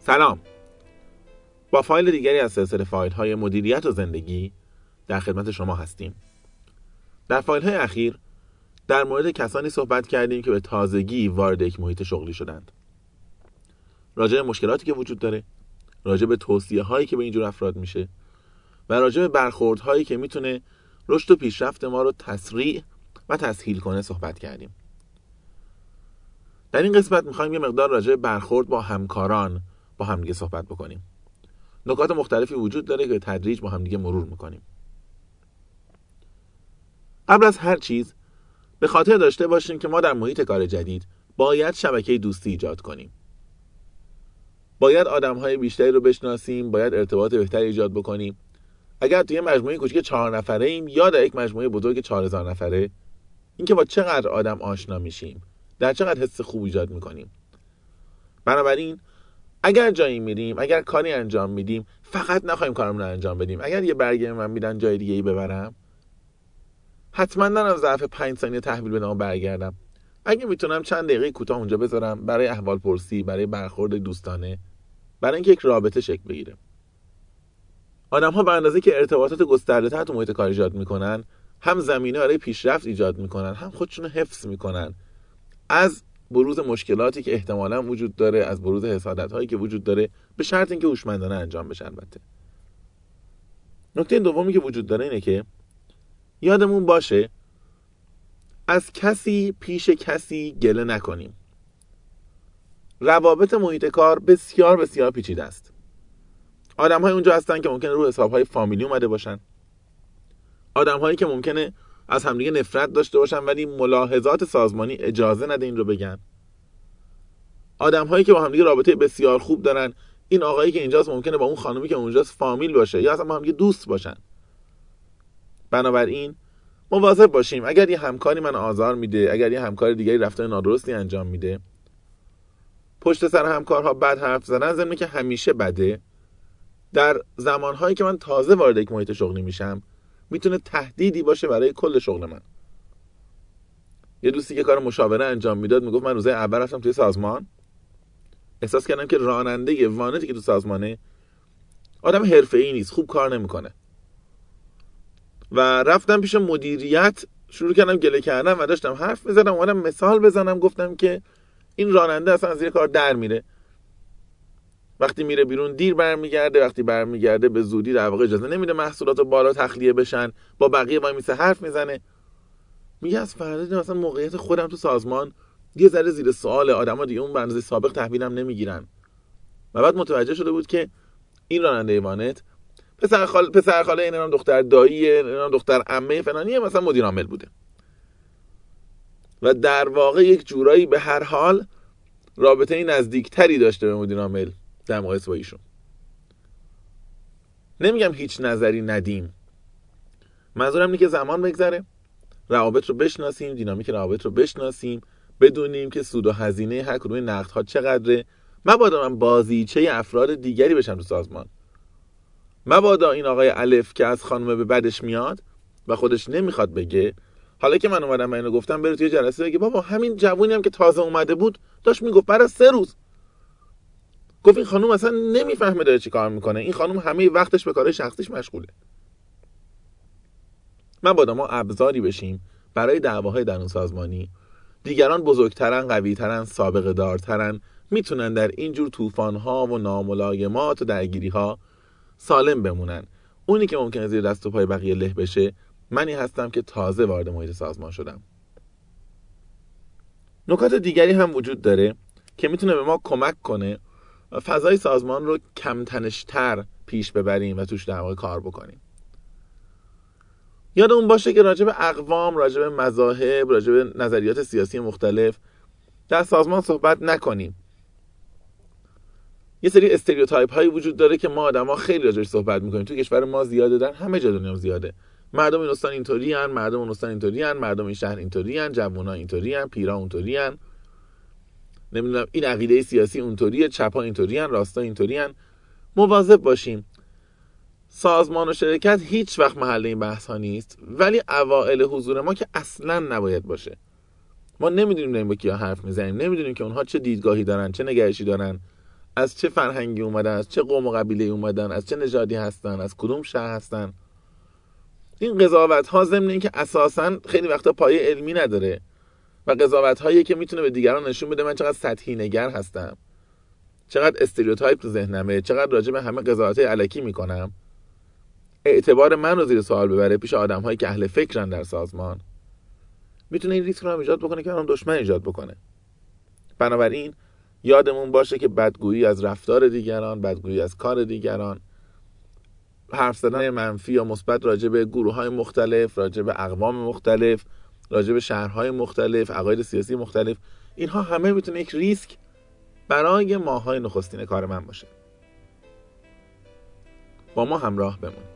سلام. با فایل دیگری از سلسله فایل های مدیریت و زندگی در خدمت شما هستیم. در فایل های اخیر در مورد کسانی صحبت کردیم که به تازگی وارد یک محیط شغلی شدند. راجع به مشکلاتی که وجود داره، راجع به توصیه هایی که به اینجور افراد میشه و راجع به برخورد هایی که میتونه رشد و پیشرفت ما رو تسریع و تسهیل کنه صحبت کردیم. در این قسمت میخوایم یه مقدار راجع به برخورد با همکاران با همدیگه صحبت بکنیم. نکات مختلفی وجود داره که به تدریج با همدیگه مرور میکنیم. قبل از هر چیز به خاطر داشته باشیم که ما در محیط کار جدید باید شبکه دوستی ایجاد کنیم. باید آدم‌های بیشتری رو بشناسیم، باید ارتباط بهتری ایجاد بکنیم. اگر توی مجموعه کوچیک 4 نفره ایم یا در یک مجموعه بزرگ 4000 نفره، اینکه با چقدر آدم آشنا میشیم، در چقدر حس خوب ایجاد میکنیم. بنابراین اگر جایی میریم، اگر کاری انجام میدیم، فقط نخواهیم کارمون رو انجام بدیم. اگر یه برگه من میدن جای دیگه ای ببرم، حتما نرم ظرف 5 ثانیه تحویل بدم و برگردم. اگه میتونم چند دقیقه کوتاه اونجا بذارم برای احوال پرسی، برای برخورد دوستانه، برای اینکه یک رابطه شکل بگیره. آدم‌ها به اندازه که ارتباطات گسترده‌تر تو محیط کار ایجاد میکنن، هم زمینه برای پیشرفت ایجاد میکنن، هم خودشون رو حفظ میکنن از بروز مشکلاتی که احتمالاً وجود داره، از بروز حسادت‌هایی که وجود داره، به شرط اینکه هوشمندانه انجام بشه. البته نکته دومی که وجود داره اینه که یادمون باشه از کسی پیش کسی گله نکنیم. روابط محیط کار بسیار بسیار پیچیده است. آدم‌های اونجا هستن که ممکنه رو حساب‌های فامیلی اومده باشن، آدم‌هایی که ممکنه از همدیگه نفرت داشته باشن ولی ملاحظات سازمانی اجازه نده این رو بگن. آدم‌هایی که با همدیگه رابطه بسیار خوب دارن، این آقایی که اینجاست ممکنه با اون خانومی که اونجاست فامیل باشه یا اصلا با همدیگه دوست باشن. بنابراین مواظب باشیم. اگر یه همکاری من آزار میده، اگر یه همکار دیگری رفتار نادرستی انجام میده، پشت سر همکارها بد حرف زدن، ضمن که همیشه بده، در زمانهایی که من تازه وارد یک محیط شغلی میشم میتونه تهدیدی باشه برای کل شغل من. یه دوستی که کار مشاوره انجام میداد میگفت من روزای اول رفتم توی سازمان، احساس کردم که راننده وانتی که تو سازمانه آدم حرفه‌ای نیست، خوب کار نمیکنه. و رفتم پیش مدیریت، شروع کردم گله کردن و داشتم حرف میزدم، اومدم مثال بزنم، گفتم که این راننده اصلا از زیر کار در میره، وقتی میره بیرون دیر برمیگرده، وقتی برمیگرده به زودی در واقع اجازه نمیده محصولات بالا تخلیه بشن، با بقیه وای میسه حرف میزنه. میگه از فردا مثلا موقعیت خودم تو سازمان یه ذره زیر سوال، آدما دیگه اون به اندازه سابق تحویلم نمیگیرن. و بعد متوجه شده بود که این راننده وانت پسر خاله اینم دختر داییه، اینم دختر عمه فلانیه، مثلا مدیر عامل بوده و در واقع یک جورایی به هر حال رابطه نزدیکتری داشته به مدیر عامل در مقایسه با ایشون. نمیگم هیچ نظری ندیم، منظورم اینه که زمان بگذره، روابط رو بشناسیم، دینامیک روابط رو بشناسیم، بدونیم که سود و هزینه هر کدوم نقدها چقدره. مبادا من بازیچه افراد دیگری بشم تو سازمان. مبادا این آقای الف که از خانم به بدش میاد و خودش نمیخواد بگه، حالا که من اومدم اینو گفتم، بره توی جلسه بگه بابا همین جوونی هم که تازه اومده بود داشت میگفت بعد از 3 روز گفت این خانم اصلا نمیفهمه داره چی کار میکنه، این خانم همه وقتش به کارهای شخصیش مشغوله. مبادا ما ابزاری بشیم برای دعواهای درون سازمانی. دیگران بزرگترن، قویترن، سابقه دارترن، میتونن در اینجور طوفان‌ها و ناملایمات و درگیری‌ها سالم بمونن. اونی که ممکنه زیر دست و پای بقیه له بشه منی هستم که تازه وارد محیط سازمان شدم. نکات دیگری هم وجود داره که میتونه به ما کمک کنه فضای سازمان رو کم تنش‌تر پیش ببریم و توش در واقع کار بکنیم. یادمون باشه که راجع به اقوام، راجع به مذاهب، راجع به نظریات سیاسی مختلف در سازمان صحبت نکنیم. یه سری استریوتایپ هایی وجود داره که ما آدما خیلی راجعش صحبت میکنیم. تو کشور ما زیاده، در همه جا دنیا زیاده. مردم این استان اینطورین، مردم اون استان اینطورین، مردم این شهر اینطورین، جوونا اینطورین، پیرا اونطورین، نمیدونم این عقیده سیاسی اونطوریه، چپا اینطورین، راستا اینطورین. مواظب باشیم. سازمان و شرکت هیچ وقت محل این بحث ها نیست، ولی اوائل حضور ما که اصلا نباید باشه. ما نمیدونیم با کیا حرف میزنیم، نمیدونیم که اونها چه دیدگاهی دارن، چه نگرشی دارن. از چه فرهنگی اومدن، از چه قوم و قبیله اومدن، از چه نژادی هستن، از کدوم شهر هستن. این قضاوت ها ضمن این که اساساً خیلی وقتا پایه علمی نداره و قضاوت هایی که میتونه به دیگران نشون بده من چقدر سطحی نگر هستم، چقدر استریوتایپ تو ذهنمه، چقدر راجع به همه قضاوت‌های الکی میکنم، اعتبار من رو زیر سوال ببره پیش آدم‌هایی که اهل فکرن در سازمان، میتونه این ریسک رو هم ایجاد بکنه که برام دشمن ایجاد بکنه. بنابراین یادمون باشه که بدگویی از رفتار دیگران، بدگویی از کار دیگران، حرف زدن منفی یا مثبت راجع به گروه‌های مختلف، راجع به اقوام مختلف، راجع به شهرهای مختلف، عقاید سیاسی مختلف، اینها همه میتونه یک ریسک برای ماهای نخستین کار من باشه. با ما همراه بمون.